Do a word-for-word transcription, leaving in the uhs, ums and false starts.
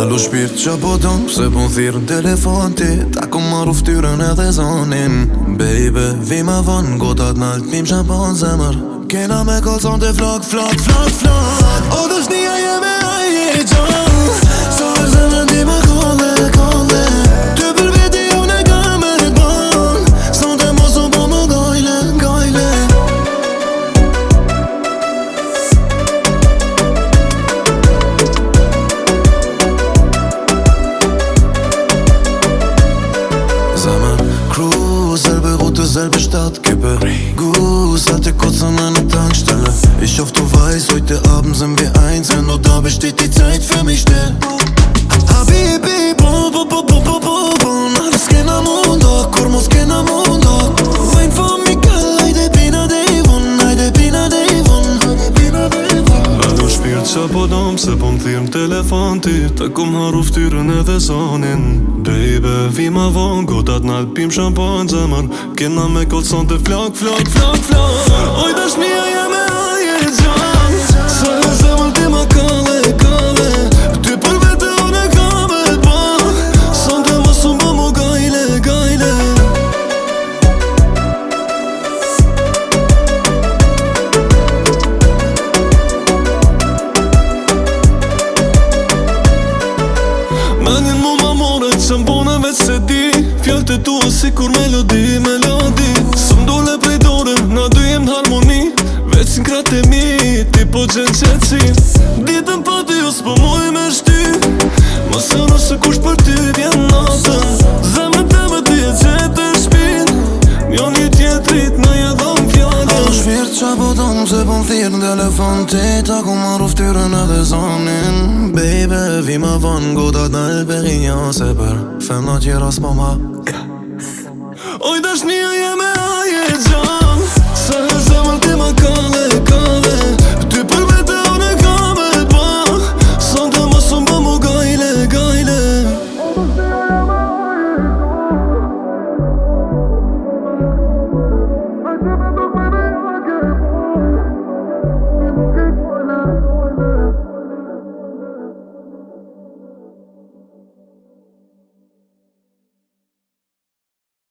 Alo shpirt qa po don, pse po m'thirë në telefon ti Ta ku marru ftyrën edhe zonin Baby, vi ma von, gotat nalt pim shampon zemër Kena me kolson të flok, flok, flok, flok O dëshnia jeme aje gjon Sa e zemër ti ma kolle, kolle Ty për veti unë e kam e bon Son të mos u po më gojle, gojle Selbe shtat kepe Gusa te kocën në në tank shtelle Ich hoffe du weißt, heute Abend sind wir eins Wenn du da besteht die Zeit für mich still Habibi, bo, bo, bo, bo, bo, bo, bo Alles che na mundo, kur mos che na mundo Wine for me, girl, hajde pina devon Hajde pina devon, hajde pina devon Alo shpirt qa po dom, se po m'thirë në telefon ti Ta kum haru ftyrën edhe zonin Baby, vi ma von, gotat nalt pim shampon zemër Kena me kolson të flok, flok, flok, flok Oj dashnia jeme aje gjon Sa e zemër ti ma kalle, kalle Ty për vete unë e kam e bon Son të mos unë më gajle, gajle Menjen mu ma more që m'bone veç se di Fjallë të tua si kur melodi, melodi Së m'dole prej dore, na dy jem harmoni Veç në kratë e mi, ti po gjenë qëtësi Ditën pa ty, os po moj me shty Mos e nëse kush për ty vjen natën Zemën të me ty e qëtë e shpin Njo një tjetrit në jedhëm fjallën Alo shpirt qa po don, se po m'thirë në telefon ti Ta ku marru ftyrën edhe zonin Baby, vi ma von, gotat në Alberinja Se për femna tjera s'po ma Oj dashnia jeme aje gjon Sa e zemër ti ma kalle